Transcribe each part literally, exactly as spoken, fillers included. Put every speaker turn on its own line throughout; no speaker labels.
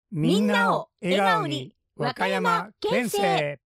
みんなを笑顔に和歌山県政。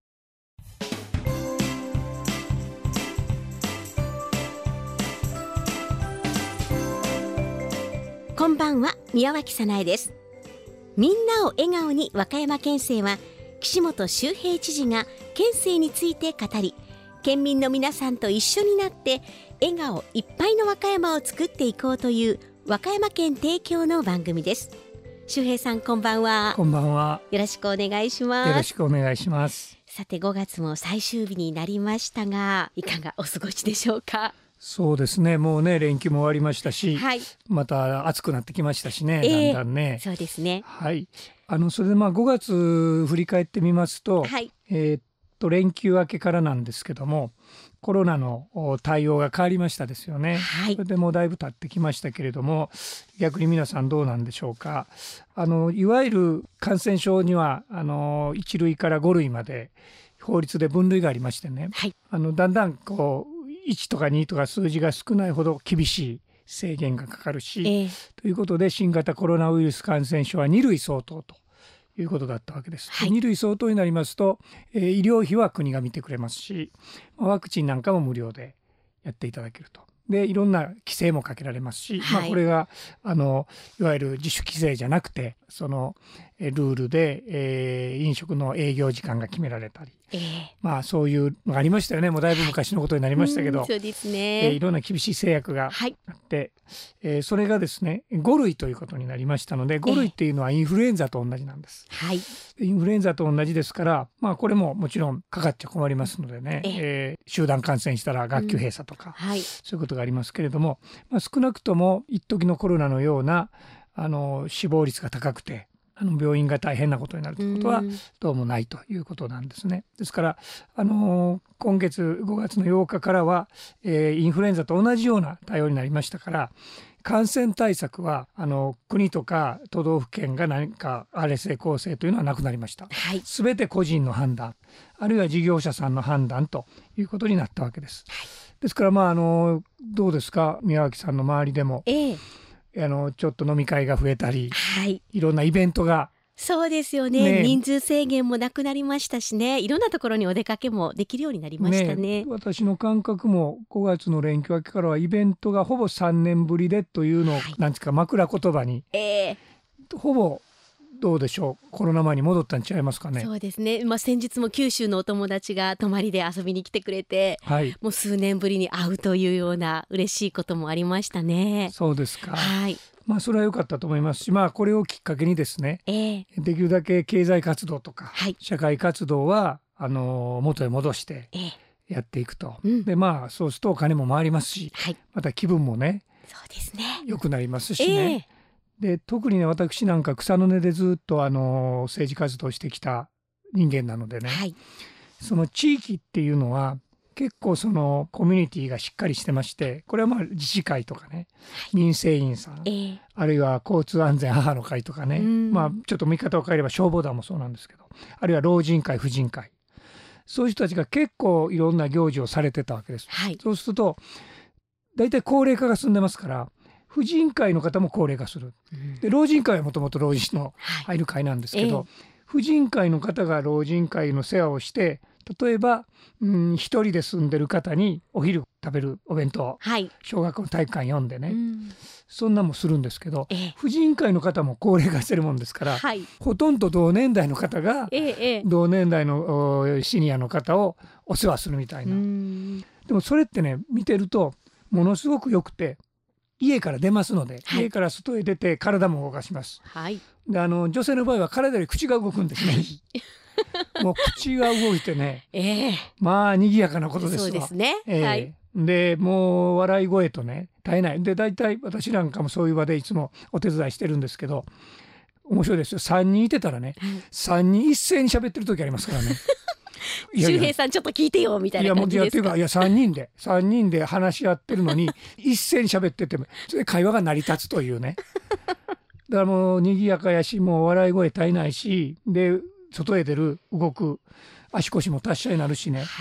こんばんは、宮脇早苗です。みんなを笑顔に和歌山県政は、岸本周平知事が県政について語り、県民の皆さんと一緒になって笑顔いっぱいの和歌山を作っていこうという和歌山県提供の番組です。周平さん、こんばんは。
こんばんは。
よろしくお願いします。
よろしくお願いします。
さて、ごがつも最終日になりましたが、いかがお過ごしでしょうか。
そうですね、もうね連休も終わりましたし、
はい、ま
た暑くなってきましたしね、
えー、
だんだんね。
そうですね。
はい、あのそれでまあごがつ振り返ってみますと、
はい、
えー、っと連休明けからなんですけども、コロナの対応が変わりましたですよね。
はい、
それでもうだいぶ経ってきましたけれども、逆に皆さんどうなんでしょうか。あのいわゆる感染症にはあのいち類からご類まで法律で分類がありましてね、
はい、
あのだんだんこういちとかにとか数字が少ないほど厳しい制限がかかるし、えー、ということで新型コロナウイルス感染症はに類相当ということだったわけです。はい、に類相当になりますと、えー、医療費は国が見てくれますし、ワクチンなんかも無料でやっていただけると。でいろんな規制もかけられますし、はい、まあ、これがあのいわゆる自主規制じゃなくて、そのルールで、えー、飲食の営業時間が決められたり、えー、まあそういうのがありましたよね。もうだいぶ昔のことになりましたけど、
はい、そうですね、
えー、いろんな厳しい制約があって、はい、えー、それがですねご類ということになりましたので、ご類っていうのはインフルエンザと同じなんです。はい、インフルエンザと同じですから、まあ、これももちろんかかっちゃ困りますのでね、えーえー、集団感染したら学級閉鎖とか、うん、はい、そういうことがありますけれども、まあ、少なくとも一時のコロナのようなあの死亡率が高くて、あの病院が大変なことになるということはどうもないということなんですね。ですからあの今月ごがつのようかからは、えー、インフルエンザと同じような対応になりましたから、感染対策はあの国とか都道府県が何かあれせ構成というのはなくなりました。はい、全て個人の判断、あるいは事業者さんの判断ということになったわけです。はい、ですからまああのどうですか、宮脇さんの周りでも、ええ、あのちょっと飲み会が増えたり、はい、いろんなイベントが、
そうですよ ね, ね人数制限もなくなりましたしね、いろんなところにお出かけもできるようになりましたね。
ね、私の感覚もごがつの連休明けからはイベントがほぼさんねんぶりでというのを、はい、なんですか枕言葉に、えー、ほぼどうでしょう、コロナ前に戻ったんちゃいますかね。
そうですね、まあ、先日も九州のお友達が泊まりで遊びに来てくれて、はい、もう数年ぶりに会うというような嬉しいこともありましたね。
そうですか。
はい、
まあ、それは良かったと思いますし、まあ、これをきっかけにですね、えー、できるだけ経済活動とか、はい、社会活動はあの元へ戻してやっていくと、えーうん、でまあそうするとお金も回りますし、はい、また気分もね、
そうですね、
良くなりますしね、えー、で特にね、私なんか草の根でずっとあの政治活動してきた人間なのでね、はい、その地域っていうのは結構そのコミュニティがしっかりしてまして、これはまあ自治会とかね、民生委員さん、えー、あるいは交通安全母の会とかね、まあちょっと見方を変えれば消防団もそうなんですけど、あるいは老人会婦人会、そういう人たちが結構いろんな行事をされてたわけです。はい、そうすると大体高齢化が進んでますから、婦人会の方も高齢化する。で老人会はもともと老人の入る会なんですけど、はい、えー、婦人会の方が老人会の世話をして、例えば、うん、一人で住んでる方にお昼食べるお弁当、はい、小学校の体育館読んでね、うん、そんなもするんですけど、ええ、婦人会の方も高齢化してるもんですから、はい、ほとんど同年代の方が、ええ、同年代のシニアの方をお世話するみたいな。でもそれってね、見てるとものすごくよくて、家から出ますので、はい、家から外へ出て体も動かします。はい、であの女性の場合は体より口が動くんですね。もう口が動いてね、えー、まあ賑やかなことですわ。
そうですね、
えーはい、でもう笑い声とね絶えないで、だいたい私なんかもそういう場でいつもお手伝いしてるんですけど、面白いですよ。さんにんいてたらね、うん、さんにん一斉に喋ってる時ありますからね。
周平さんちょっと聞いてよみたいな感じですか。いやもういやっていうか、いやさんにんでさんにんで話し合ってるのに一斉に喋っててもそれ会話が成り立つというね。だからもう賑やかやし、もう笑い声絶えないし、で外へ出る動く足腰も達者になるしね、はい、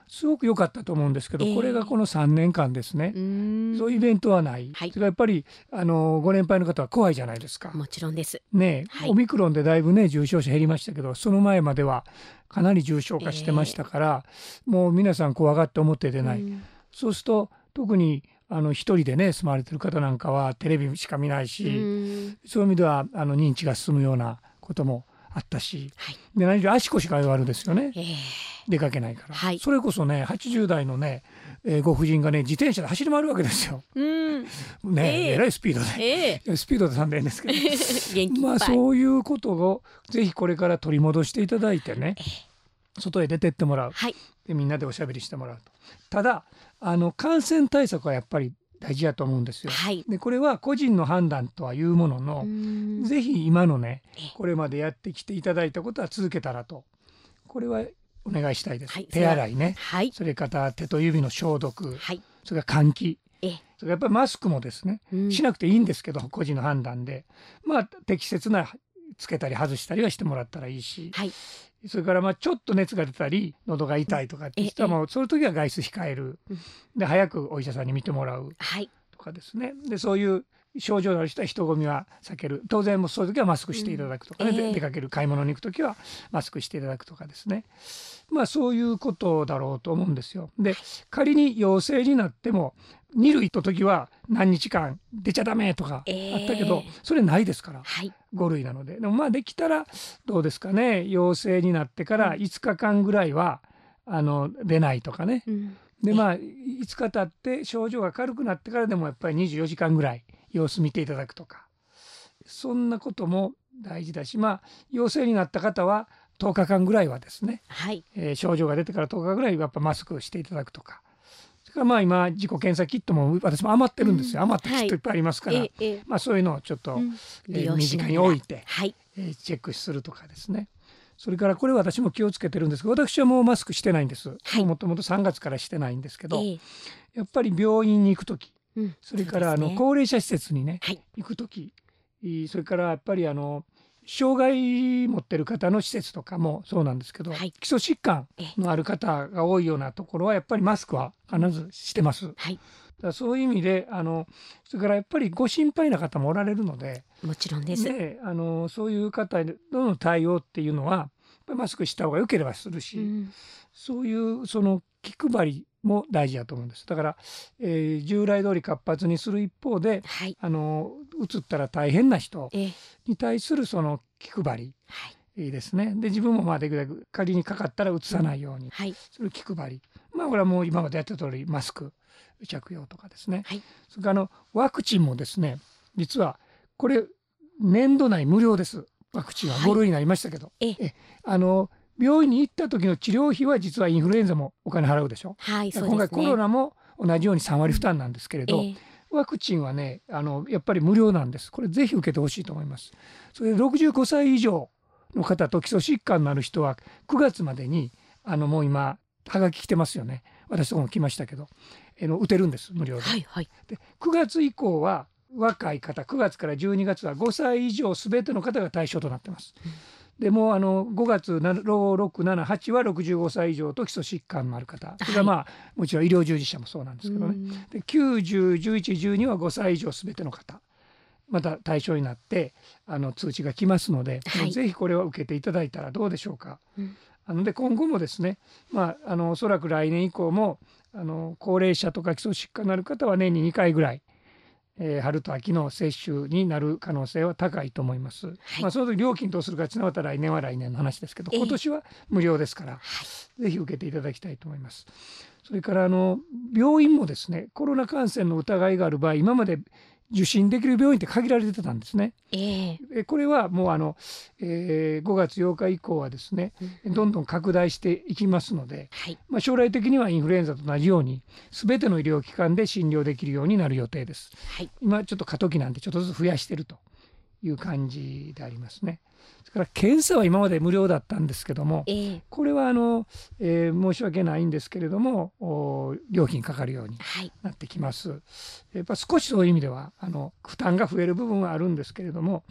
すごく良かったと思うんですけど、えー、これがこのさんねんかんですね。そういうイベントはない、はい、それからやっぱりあのご年配の方は怖いじゃないですか。
もちろんです
ね、はい、オミクロンでだいぶね重症者減りましたけど、その前まではかなり重症化してましたから、えー、もう皆さん怖がって表出ない。そうすると特にあの一人でね住まれてる方なんかはテレビしか見ないし、そういう意味ではあの認知が進むようなこともあったし、はい、で何より足腰が悪いですよね、えー、出かけないから、はい、それこそねはちじゅう代のね、えー、ご婦人がね自転車で走り回るわけですよ、うんねえー、えらいスピードで、えー、スピードでさんでんですけど元気まあそういうことをぜひこれから取り戻していただいてね、えー、外へ出てってもらう、はい、でみんなでおしゃべりしてもらうと。ただあの感染対策はやっぱり大事だと思うんですよ、はい、でこれは個人の判断とはいうものの、ぜひ今のねこれまでやってきていただいたことは続けたらと、これはお願いしたいです、はい、手洗いね、はい、それから手と指の消毒、はい、それから換気、えそれやっぱりマスクもですね、しなくていいんですけど個人の判断で、まあ適切なつけたり外したりはしてもらったらいいし、はい、それからまあちょっと熱が出たり喉が痛いとかって人はもうそういう時は外出控える、で早くお医者さんに見てもらうとかですね、でそういう症状のある人は人混みは避ける、当然もそういう時はマスクしていただくとかね、うんえー、出かける買い物に行く時はマスクしていただくとかですね、まあそういうことだろうと思うんですよ。で仮に陽性になってもに類の時は何日間出ちゃダメとかあったけど、えー、それないですから、はい、ご類なので。でもまあできたらどうですかね、陽性になってからいつかかんぐらいはあの出ないとかね、うん、でまあいつか経って症状が軽くなってからでもやっぱりにじゅうよじかんぐらい様子見ていただくとか、そんなことも大事だし、まあ陽性になった方はとおかかんぐらいはですね、はいえー、症状が出てからとおかぐらいはやっぱマスクしていただくとか、それからまあ今自己検査キットも私も余ってるんですよ、うん、余ったキットいっぱいありますから、はいええまあ、そういうのをちょっと、うんえー、身近に置いて、はいえー、チェックするとかですね。それからこれ私も気をつけてるんですけど、私はもうマスクしてないんです、はい、もともとさんがつからしてないんですけど、えー、やっぱり病院に行く時、うん、それからあの高齢者施設にね、はい、行く時、それからやっぱりあの障害持ってる方の施設とかもそうなんですけど、はい、基礎疾患のある方が多いようなところはやっぱりマスクは必ずしてます、はい、だからそういう意味であのそれからやっぱりご心配な方もおられるので、
もちろんです、
ね、あのそういう方の対応っていうのはマスクした方が良ければするし、うん、そういうその気配りも大事だと思うんです。だから、えー、従来通り活発にする一方で、はい、あの移ったら大変な人に対するその気配り、はい、いいですね。で自分もまあできるだけ仮にかかったら移さないようにする気配り、まあこれはもう今までやった通りマスク着用とかですね、はい、それからあのワクチンもですね、実はこれ年度内無料です。ワクチンはご類になりましたけど、はい、えあの病院に行った時の治療費は実はインフルエンザもお金払うでしょ、はい、そうですね、今回コロナも同じようにさんわり負担なんですけれど、うんえー、ワクチンはねあのやっぱり無料なんです。これぜひ受けてほしいと思います。それでろくじゅうごさい以上の方と基礎疾患のある人はくがつまでにあのもう今はがき来てますよね。私とこも来ましたけど、えの打てるんです無料で、はいはい、でくがつ以降は若い方、くがつからじゅうにがつはごさい以上すべての方が対象となってます、うん、でもあのごがつろく、なな、はちはろくじゅうごさい以上と基礎疾患のある方、それからまあ、はい、もちろん医療従事者もそうなんですけどね、できゅう、じゅう、じゅういち、じゅうにはごさい以上すべての方また対象になってあの通知が来ますので、はい、ぜひこれを受けていただいたらどうでしょうか、うん、あので今後もですね、まあ、あのおそらく来年以降もあの高齢者とか基礎疾患のある方は年ににかいぐらいえー、春と秋の接種になる可能性は高いと思います、はい、まあ、その時料金どうするかつながったら来年は来年の話ですけど、今年は無料ですから、えー、ぜひ受けていただきたいと思います。それからあの病院もですね、コロナ感染の疑いがある場合今まで受診できる病院って限られてたんですね、えー、これはもうあの、えー、ごがつようか以降はですね、うん、どんどん拡大していきますので、はい、まあ、将来的にはインフルエンザと同じように全ての医療機関で診療できるようになる予定です、はい、今ちょっと過渡期なんでちょっとずつ増やしているという感じでありますね。それから検査は今まで無料だったんですけども、えー、これはあの、えー、申し訳ないんですけれども料金かかるようになってきます、はい、やっぱ少しそういう意味ではあの負担が増える部分はあるんですけれども、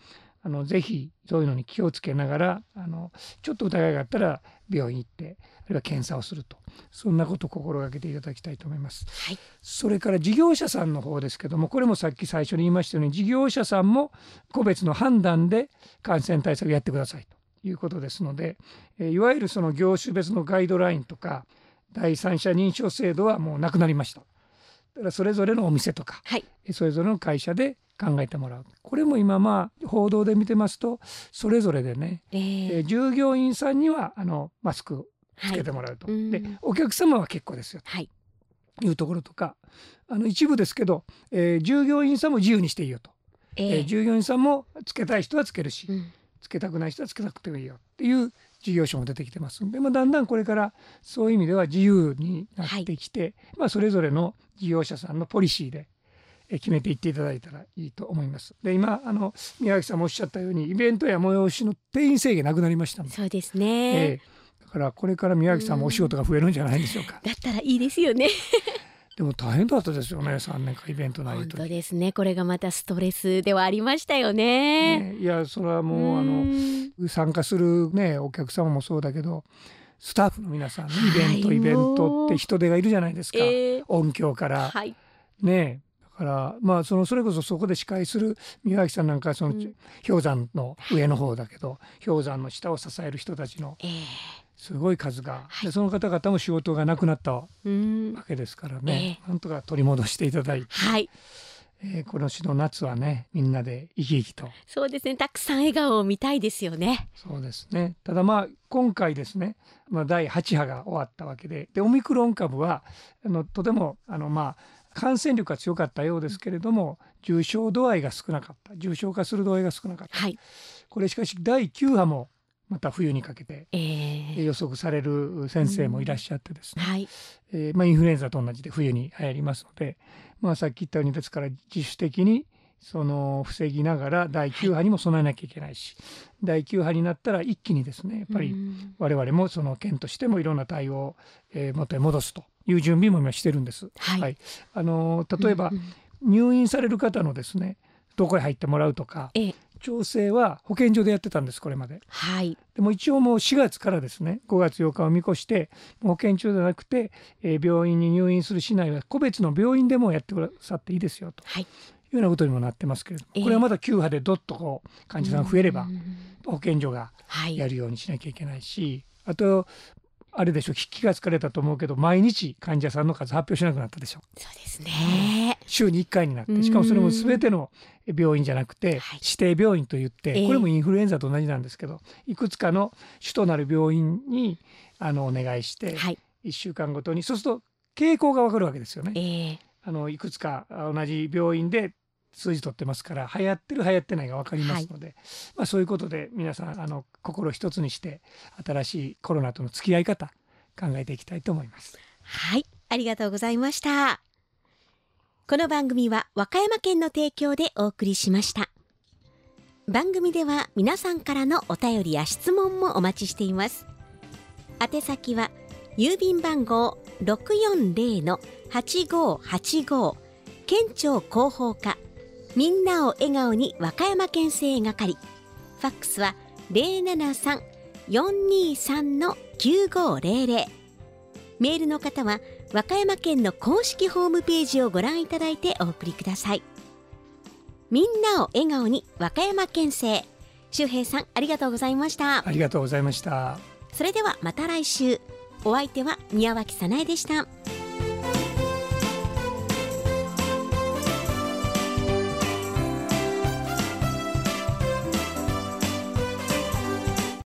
あのぜひそういうのに気をつけながら、あのちょっと疑いがあったら病院行って、あるいは検査をすると、そんなことを心がけていただきたいと思います、
はい、
それから事業者さんの方ですけども、これもさっき最初に言いましたように、事業者さんも個別の判断で感染対策をやってくださいということですので、いわゆるその業種別のガイドラインとか第三者認証制度はもうなくなりました。だからそれぞれのお店とか、
はい、
それぞれの会社で考えてもらう。これも今まあ報道で見てますと、それぞれでね、えー、従業員さんにはあのマスクつけてもらうと、はい、でお客様は結構ですよと、はい、いうところとか、あの一部ですけど、えー、従業員さんも自由にしていいよと、えーえー、従業員さんもつけたい人はつけるし、うん、つけたくない人はつけなくてもいいよっていう事業所も出てきてますので、まあ、だんだんこれからそういう意味では自由になってきて、はい、まあ、それぞれの事業者さんのポリシーで決めていっていただいたらいいと思います。で今あの宮脇さんもおっしゃったように、イベントや催しの定員制限なくなりましたので、
そうですね、え
ー、だからこれから宮脇さんもお仕事が増えるんじゃないでしょうか。
だったらいいですよね
でも大変だったですよね、さんねんかんイベントないと。
本当ですね、これがまたストレスではありましたよ ね,
ねいやそれはもうあの参加する、ね、お客様もそうだけど、スタッフの皆さん、ね、イベント、はい、イベントって人手がいるじゃないですか、えー、音響から、はい、ねだからまあそのそれこそそこで司会する宮脇さんなんかその、うん、氷山の上の方だけど、氷山の下を支える人たちのすごい数が、えー、でその方々も仕事がなくなったわけですからね、えー、なんとか取り戻していただいて、はいえー、この年の夏はね、みんなで生き生きと。
そうですね、たくさん笑顔を見たいですよね。
そうですね。ただまあ今回ですね、まあ、だいはち波が終わったわけで、でオミクロン株はあのとてもあのまあ感染力が強かったようですけれども、重症度合いが少なかった、重症化する度合いが少なかった、はい、これしかしだいきゅう波もまた冬にかけて、えー、予測される先生もいらっしゃってですね、うんはいえーまあ、インフルエンザと同じで冬に流行りますので、まあ、さっき言ったようにですから自主的にその防ぎながらだいきゅう波にも備えなきゃいけないし、はい、だいきゅう波になったら一気にですね、やっぱり我々もその県としてもいろんな対応を、えー、元へ戻すという準備も今してるんです、はいはい、あの例えば、うんうん、入院される方のですねどこへ入ってもらうとか、ええ、調整は保健所でやってたんです、これまで、はい、でも一応もうしがつからですねごがつようかを見越して保健所じゃなくて、えー、病院に入院する市内は個別の病院でもやってくださっていいですよと、はい、いうようなことにもなってますけれども、えー、これはまだきゅう波でどっとこう患者さんが増えれば保健所がやるようにしなきゃいけないし、はい、あとあれでしょ、気がつかれたと思うけど毎日患者さんの数発表しなくなったでしょ。
そうですね、
週にいっかいになって、しかもそれも全ての病院じゃなくて指定病院といって、はい、これもインフルエンザと同じなんですけど、いくつかの主となる病院にあのお願いして、はい、いっしゅうかんごとに、そうすると傾向が分かるわけですよね、えー、あのいくつか同じ病院で数字取ってますから、流行ってる流行ってないが分かりますので、はい、まあ、そういうことで皆さんあの心一つにして新しいコロナとの付き合い方考えていきたいと思います。
はい、ありがとうございました。この番組は和歌山県の提供でお送りしました。番組では皆さんからのお便りや質問もお待ちしています。宛先は郵便番号 ろくよんぜろのはちごはちご 県庁広報課みんなを笑顔に和歌山県政係、ファックスは ゼロななさん よんにさん きゅうごゼロゼロ、メールの方は和歌山県の公式ホームページをご覧いただいてお送りください。みんなを笑顔に和歌山県政、周平さんありがとうございました。
ありがとうございました。
それではまた来週。お相手は宮脇早苗でした。